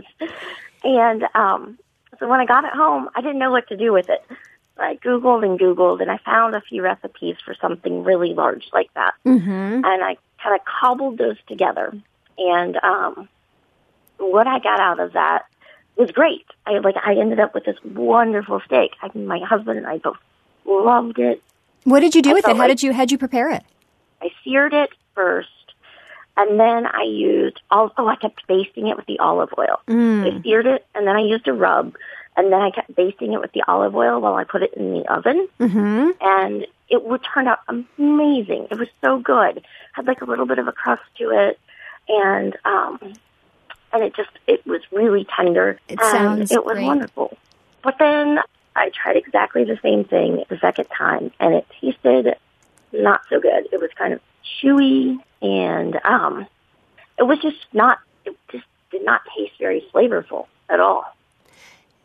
And um, so when I got it home, I didn't know what to do with it. I Googled and Googled, and I found a few recipes for something really large like that. Mm-hmm. And I kind of cobbled those together. And um, what I got out of that was great. I like I ended up with this wonderful steak. I, my husband and I both loved it. What did you do I with it? How like, did you how'd you prepare it? I seared it first, and then I used all. Oh, I kept basting it with the olive oil. Mm. So I seared it, and then I used a rub. And then I kept basting it with the olive oil while I put it in the oven. Mm-hmm. And it would turn out amazing. It was so good. Had like a little bit of a crust to it. And um, and it just, it was really tender. It and sounds it was great. wonderful. But then I tried exactly the same thing the second time. And it tasted not so good. It was kind of chewy. And um, it was just not, it just did not taste very flavorful at all.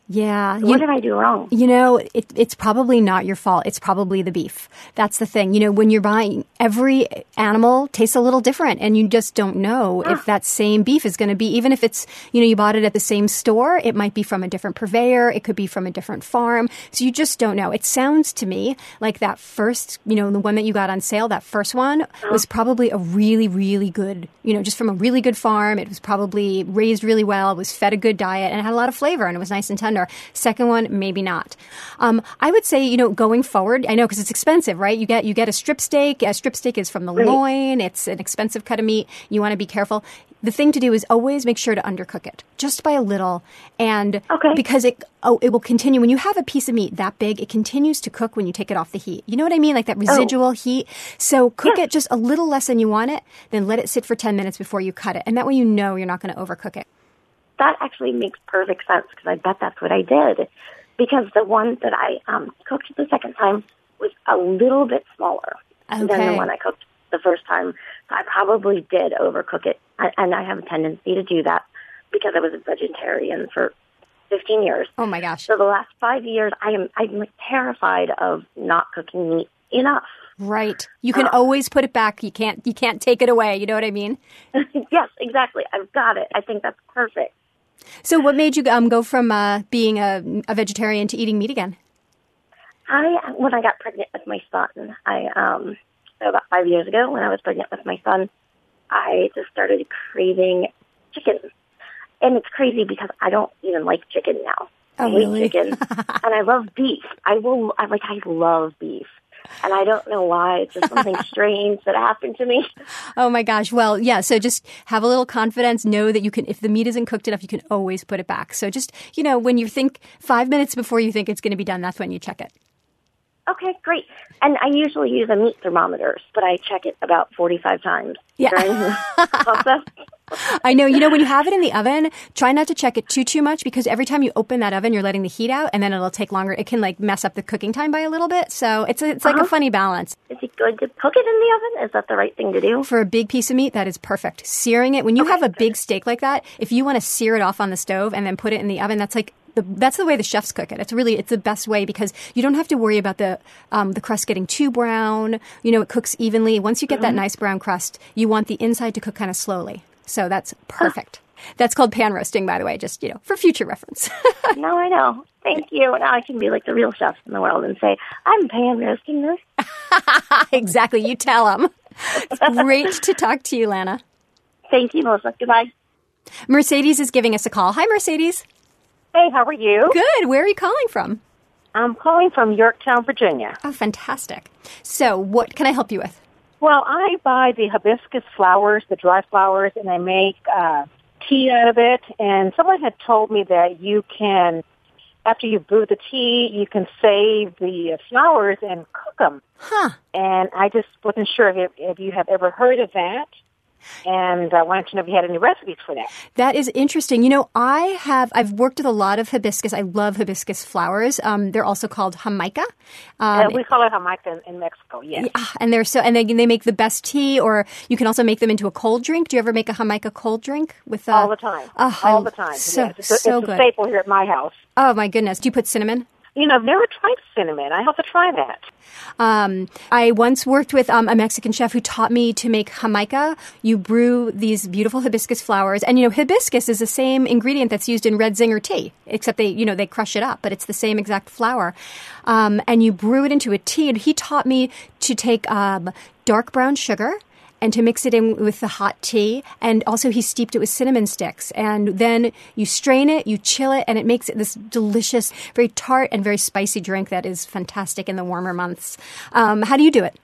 Yeah. What did I do wrong? You know, it, it's probably not your fault. It's probably the beef. That's the thing. You know, when you're buying, every animal tastes a little different, and you just don't know Ah. if that same beef is going to be, even if it's, you know, you bought it at the same store, it might be from a different purveyor. It could be from a different farm. So you just don't know. It sounds to me like that first, you know, the one that you got on sale, that first one was probably a really, really good, you know, just from a really good farm. It was probably raised really well. It was fed a good diet and it had a lot of flavor and it was nice and tender. Second one, maybe not. Um, I would say, you know, going forward, I know because it's expensive, right? You get you get a strip steak. A strip steak is from the loin. It's an expensive cut of meat. You want to be careful. The thing to do is always make sure to undercook it, just by a little, and Okay. because it oh it will continue when you have a piece of meat that big. It continues to cook when you take it off the heat. You know what I mean? Like that residual heat. So cook Yeah. it just a little less than you want it. Then let it sit for ten minutes before you cut it, and that way you know you're not going to overcook it. That actually makes perfect sense because I bet that's what I did. Because the one that I um, cooked the second time was a little bit smaller than Okay. the one I cooked the first time. So I probably did overcook it, I, and I have a tendency to do that because I was a vegetarian for fifteen years. Oh my gosh. So the last five years, I am I'm like terrified of not cooking meat enough. Right. You can always put it back. You can't you can't take it away. You know what I mean? Yes, exactly. I've got it. I think that's perfect. So what made you um, go from uh, being a, a vegetarian to eating meat again? I when I got pregnant with my son, I um so about five years ago when I was pregnant with my son, I just started craving chicken. And it's crazy because I don't even like chicken now. I Oh, hate really? chicken. And I love beef. I will I like I love beef. And I don't know why. It's just something strange that happened to me. Oh my gosh. Well, yeah. So just have a little confidence. Know that you can, if the meat isn't cooked enough, you can always put it back. So just, you know, when you think five minutes before you think it's going to be done, that's when you check it. Okay, great. And I usually use a meat thermometer, but I check it about forty-five times Yeah. during the process. I know. You know, when you have it in the oven, try not to check it too, too much because every time you open that oven, you're letting the heat out and then it'll take longer. It can like mess up the cooking time by a little bit. So it's a, it's like a funny balance. Is it good to cook it in the oven? Is that the right thing to do? For a big piece of meat, that is perfect. Searing it, when you have a big steak like that, if you want to sear it off on the stove and then put it in the oven, that's like the, that's the way the chefs cook it. It's really it's the best way because you don't have to worry about the um, the crust getting too brown. You know, it cooks evenly. Once you get that nice brown crust, you want the inside to cook kind of slowly. So that's perfect. That's called pan roasting, by the way, just, you know, for future reference. No, I know. Thank you. Now I can be like the real chefs in the world and say, I'm pan roasting this. Exactly. You tell them. It's great to talk to you, Lana. Thank you, Melissa. Goodbye. Mercedes is giving us a call. Hi, Mercedes. Hey, how are you? Good. Where are you calling from? I'm calling from Yorktown, Virginia. Oh, fantastic. So what can I help you with? Well, I buy the hibiscus flowers, the dry flowers, and I make uh, tea out of it. And someone had told me that you can, after you brew the tea, you can save the uh, flowers and cook them. Huh. And I just wasn't sure if, if you have ever heard of that. And I wanted to know if you had any recipes for that. That is interesting. You know, I have, I've worked with a lot of hibiscus. I love hibiscus flowers. Um, they're also called jamaica. Um, uh, we call it jamaica in, in Mexico, yes. yeah, and they're so, and they, they make the best tea, or you can also make them into a cold drink. Do you ever make a jamaica cold drink with uh, All the time. Oh, All I- the time. So, yes. It's, a, so it's good. a staple here at my house. Oh my goodness. Do you put cinnamon? You know, I've never tried cinnamon. I have to try that. Um, I once worked with um, a Mexican chef who taught me to make jamaica. You brew these beautiful hibiscus flowers, and you know hibiscus is the same ingredient that's used in red zinger tea, except they, you know, they crush it up, but it's the same exact flower. Um, and you brew it into a tea. And he taught me to take um, dark brown sugar and to mix it in with the hot tea. And also he steeped it with cinnamon sticks. And then you strain it, you chill it, and it makes it this delicious, very tart and very spicy drink that is fantastic in the warmer months. Um, how do you do it?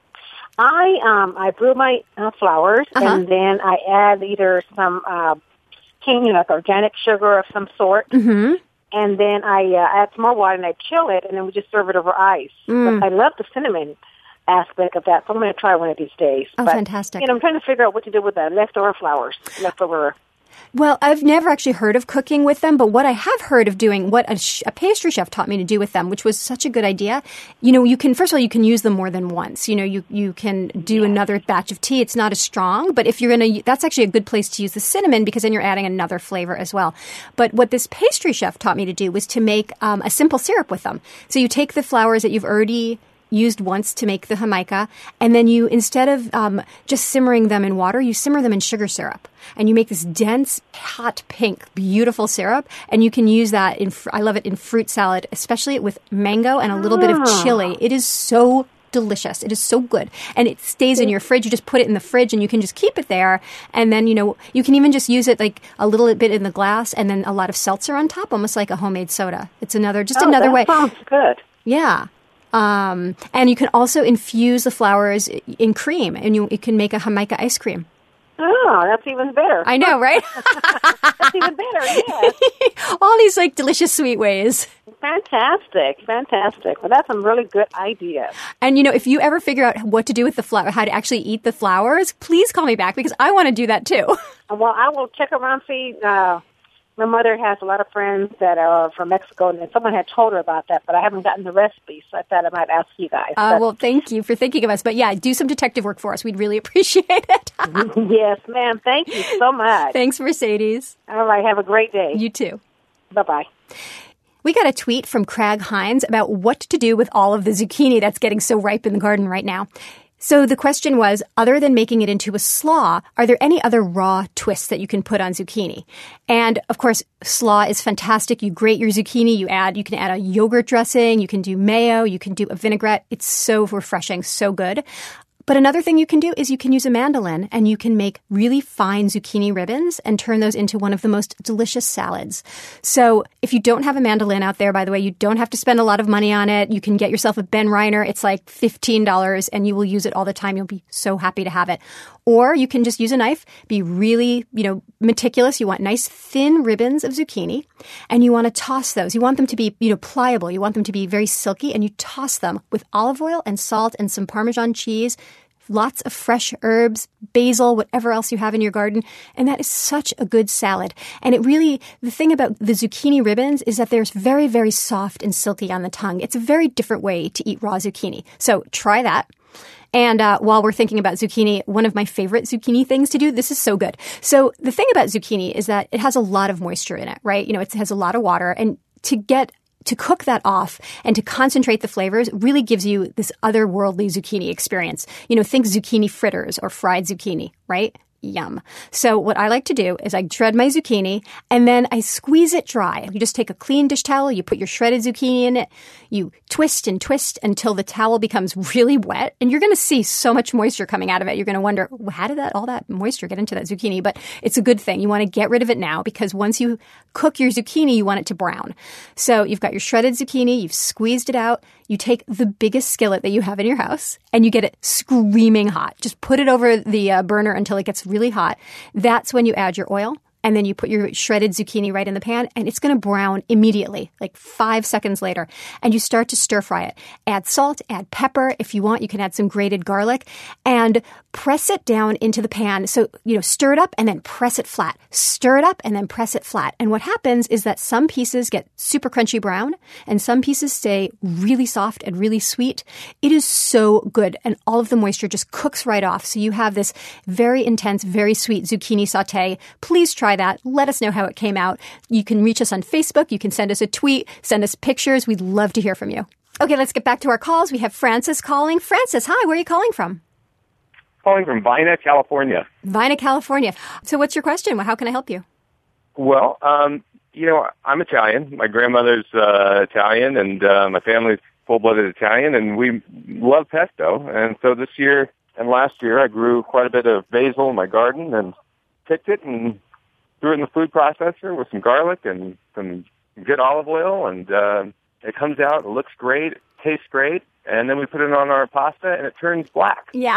I um I brew my uh, flowers Uh-huh. and then I add either some uh, cane, you know, like organic sugar of some sort, Mm-hmm. and then I uh, add some more water and I chill it, and then we just serve it over ice. Mm. But I love the cinnamon aspect of that, so I'm going to try one of these days. Oh, but, fantastic. You know, I'm trying to figure out what to do with the leftover flowers, leftover Well, I've never actually heard of cooking with them, but what I have heard of doing, what a, sh- a pastry chef taught me to do with them, which was such a good idea. You know, you can, first of all, you can use them more than once. You know, you, you can do yeah. another batch of tea. It's not as strong, but if you're going to, that's actually a good place to use the cinnamon because then you're adding another flavor as well. But what this pastry chef taught me to do was to make um, a simple syrup with them. So you take the flours that you've already used once to make the jamaica, and then you, instead of um, just simmering them in water, you simmer them in sugar syrup. And you make this dense, hot, pink, beautiful syrup, and you can use that in, I love it in fruit salad, especially with mango and a little bit of chili. It is so delicious. It is so good. And it stays in your fridge. You just put it in the fridge and you can just keep it there. And then, you know, you can even just use it like a little bit in the glass and then a lot of seltzer on top, almost like a homemade soda. It's another, just oh, another that way. Sounds good. Yeah. Um, and you can also infuse the flowers in cream, and you, you can make a Jamaica ice cream. Oh, that's even better. I know, right? That's even better, yes. All these, like, delicious sweet ways. Fantastic, fantastic. Well, that's some really good ideas. And, you know, if you ever figure out what to do with the flower, how to actually eat the flowers, please call me back, because I want to do that, too. Well, I will check around, see... Uh, My mother has a lot of friends that are from Mexico, and someone had told her about that, but I haven't gotten the recipe, so I thought I might ask you guys. Uh, well, thank you for thinking of us. But yeah, do some detective work for us. We'd really appreciate it. Yes, ma'am. Thank you so much. Thanks, Mercedes. All right. Have a great day. You too. Bye-bye. We got a tweet from Craig Hines about what to do with all of the zucchini that's getting so ripe in the garden right now. So the question was, other than making it into a slaw, are there any other raw twists that you can put on zucchini? And of course, slaw is fantastic. You grate your zucchini, you add, you can add a yogurt dressing, you can do mayo, you can do a vinaigrette. It's so refreshing, so good. But another thing you can do is you can use a mandolin and you can make really fine zucchini ribbons and turn those into one of the most delicious salads. So if you don't have a mandolin out there, by the way, you don't have to spend a lot of money on it. You can get yourself a Ben Reiner. It's like fifteen dollars and you will use it all the time. You'll be so happy to have it. Or you can just use a knife, be really, you know, meticulous. You want nice thin ribbons of zucchini and you want to toss those. You want them to be, you know, pliable. You want them to be very silky and you toss them with olive oil and salt and some Parmesan cheese, lots of fresh herbs, basil, whatever else you have in your garden. And that is such a good salad. And it really, the thing about the zucchini ribbons is that they're very, very soft and silky on the tongue. It's a very different way to eat raw zucchini. So try that. And uh, while we're thinking about zucchini, one of my favorite zucchini things to do, this is so good. So the thing about zucchini is that it has a lot of moisture in it, right? You know, it has a lot of water. And to get to cook that off and to concentrate the flavors really gives you this otherworldly zucchini experience. You know, think zucchini fritters or fried zucchini, right? Yum. So what I like to do is I shred my zucchini and then I squeeze it dry. You just take a clean dish towel, you put your shredded zucchini in it, you twist and twist until the towel becomes really wet, and you're going to see so much moisture coming out of it. You're going to wonder, how did that all that moisture get into that zucchini? But it's a good thing. You want to get rid of it now because once you cook your zucchini, you want it to brown. So you've got your shredded zucchini, you've squeezed it out, you take the biggest skillet that you have in your house and you get it screaming hot. Just put it over the uh, burner until it gets really hot. That's when you add your oil. And then you put your shredded zucchini right in the pan, and it's going to brown immediately, like five seconds later. And you start to stir fry it. Add salt, add pepper. If you want, you can add some grated garlic. And press it down into the pan. So, you know, stir it up and then press it flat. Stir it up and then press it flat. And what happens is that some pieces get super crunchy brown, and some pieces stay really soft and really sweet. It is so good, and all of the moisture just cooks right off. So you have this very intense, very sweet zucchini sauté. Please try that. Let us know how it came out. You can reach us on Facebook. You can send us a tweet, send us pictures. We'd love to hear from you. Okay, let's get back to our calls. We have Francis calling. Francis, hi, where are you calling from? Calling from Vina, California. Vina, California. So what's your question? How can I help you? Well, um, you know, I'm Italian. My grandmother's uh, Italian, and uh, my family's full-blooded Italian, and we love pesto. And so this year and last year, I grew quite a bit of basil in my garden and picked it and threw it in the food processor with some garlic and some good olive oil, and uh, it comes out, it looks great, it tastes great, and then we put it on our pasta, and it turns black. Yeah.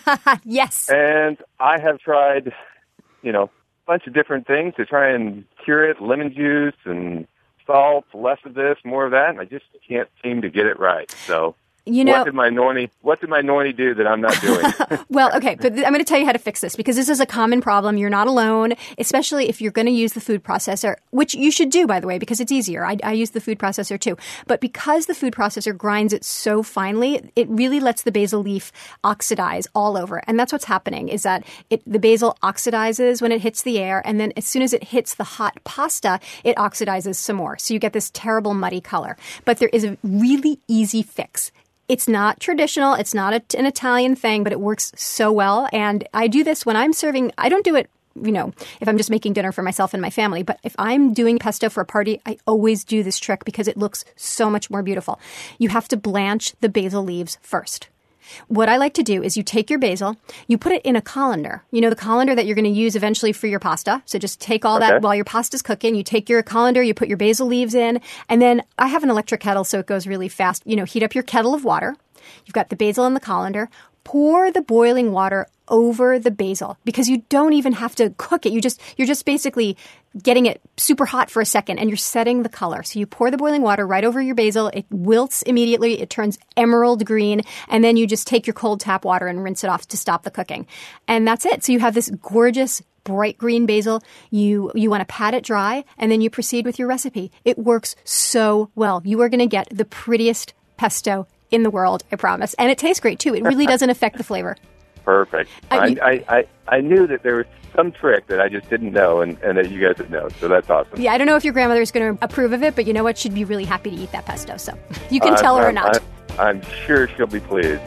Yes. And I have tried, you know, a bunch of different things to try and cure it, lemon juice and salt, less of this, more of that, and I just can't seem to get it right. So You know, what did my Nornie? What did my Nornie do that I'm not doing? Well, okay, but th- I'm going to tell you how to fix this because this is a common problem. You're not alone, especially if you're going to use the food processor, which you should do, by the way, because it's easier. I, I use the food processor too, but because the food processor grinds it so finely, it really lets the basil leaf oxidize all over, and that's what's happening. Is that it? The basil oxidizes when it hits the air, and then as soon as it hits the hot pasta, it oxidizes some more. So you get this terrible muddy color. But there is a really easy fix. It's not traditional. It's not a, an Italian thing, but it works so well. And I do this when I'm serving. I don't do it, you know, if I'm just making dinner for myself and my family. But if I'm doing pesto for a party, I always do this trick because it looks so much more beautiful. You have to blanch the basil leaves first. What I like to do is you take your basil, you put it in a colander. You know, the colander that you're going to use eventually for your pasta. So just take all Okay. that while your pasta's cooking. You take your colander, you put your basil leaves in, and then I have an electric kettle so it goes really fast. You know, heat up your kettle of water. You've got the basil in the colander. Pour the boiling water over the basil because you don't even have to cook it. You just you're just basically getting it super hot for a second and you're setting the color. So you pour the boiling water right over your basil. It wilts immediately. It turns emerald green. And then you just take your cold tap water and rinse it off to stop the cooking. And that's it. So you have this gorgeous bright green basil. You you want to pat it dry and then you proceed with your recipe. It works so well. You are going to get the prettiest pesto in the world, I promise. And it tastes great too. It really doesn't affect the flavor. Perfect. I I, mean- I, I, I knew that there was some trick that I just didn't know and, and that you guys would know. So that's awesome. Yeah, I don't know if your grandmother is going to approve of it, but you know what? She'd be really happy to eat that pesto. So you can Uh, tell her or I'm- not. I'm, I'm sure she'll be pleased.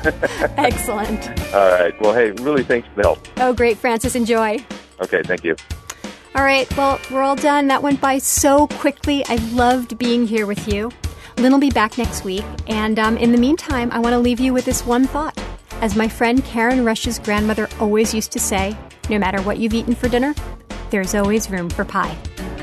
Excellent. All right. Well, hey, really thanks for the help. Oh, great, Francis. Enjoy. Okay, thank you. All right. Well, we're all done. That went by so quickly. I loved being here with you. Lynn will be back next week. And um, in the meantime, I want to leave you with this one thought. As my friend Karen Rush's grandmother always used to say, no matter what you've eaten for dinner, there's always room for pie.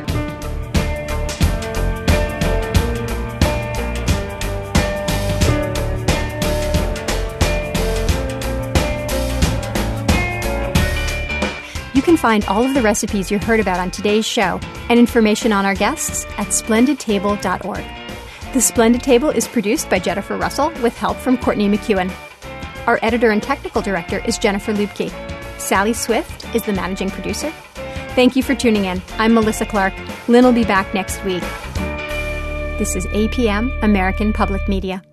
You can find all of the recipes you heard about on today's show and information on our guests at splendid table dot org. The Splendid Table is produced by Jennifer Russell with help from Courtney McEwen. Our editor and technical director is Jennifer Lubke. Sally Swift is the managing producer. Thank you for tuning in. I'm Melissa Clark. Lynn will be back next week. This is A P M, American Public Media.